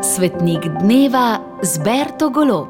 Svetnik dneva z Berto Golob.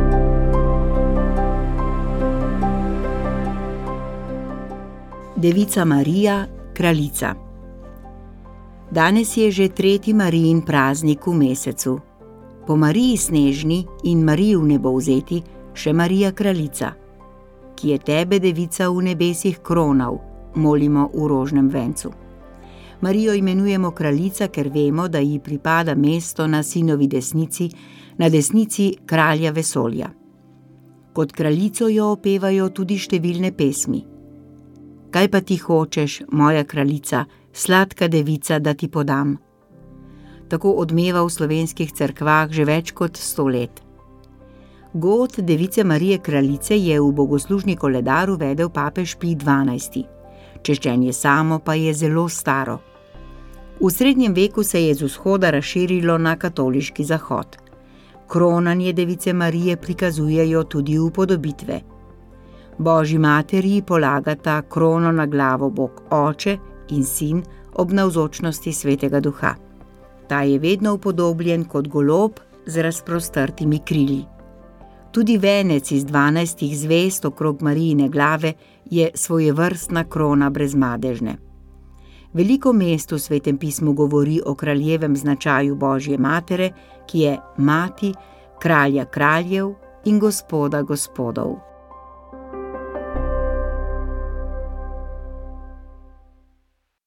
Devica Marija, kraljica. Danes je že 3. Marijin praznik v mesecu. Po Mariji snežni in Mariji v nebovzeti še Marija kraljica, ki je tebe, devica, v nebesih kronal, molimo v rožnem vencu. Marijo imenujemo kraljica, ker vemo, da ji pripada mesto na sinovi desnici, na desnici kralja vesolja. Kot kraljico jo opevajo tudi številne pesmi. Kaj pa ti hočeš, moja kraljica, sladka devica, da ti podam? Tako odmeva v slovenskih cerkvah že več kot 100 let. God device Marije kraljice je v bogoslužni koledar uvedel papež Pij XII. Češčenje samo pa je zelo staro. V srednjem veku se je z vzhoda razširilo na katoliški zahod. Kronanje device Marije prikazujejo tudi upodobitve. Božji materiji polagata krono na glavo Bog Oče in Sin ob navzočnosti Svetega Duha. Ta je vedno upodobljen kot golob z razprostrtimi krili. Tudi venec iz 12 zvezd okrog Marijine glave je svojevrstna krona brezmadežne. Veliko mest v Svetem pismu govori o kraljevem značaju Božje matere, ki je mati kralja kraljev in gospoda gospodov.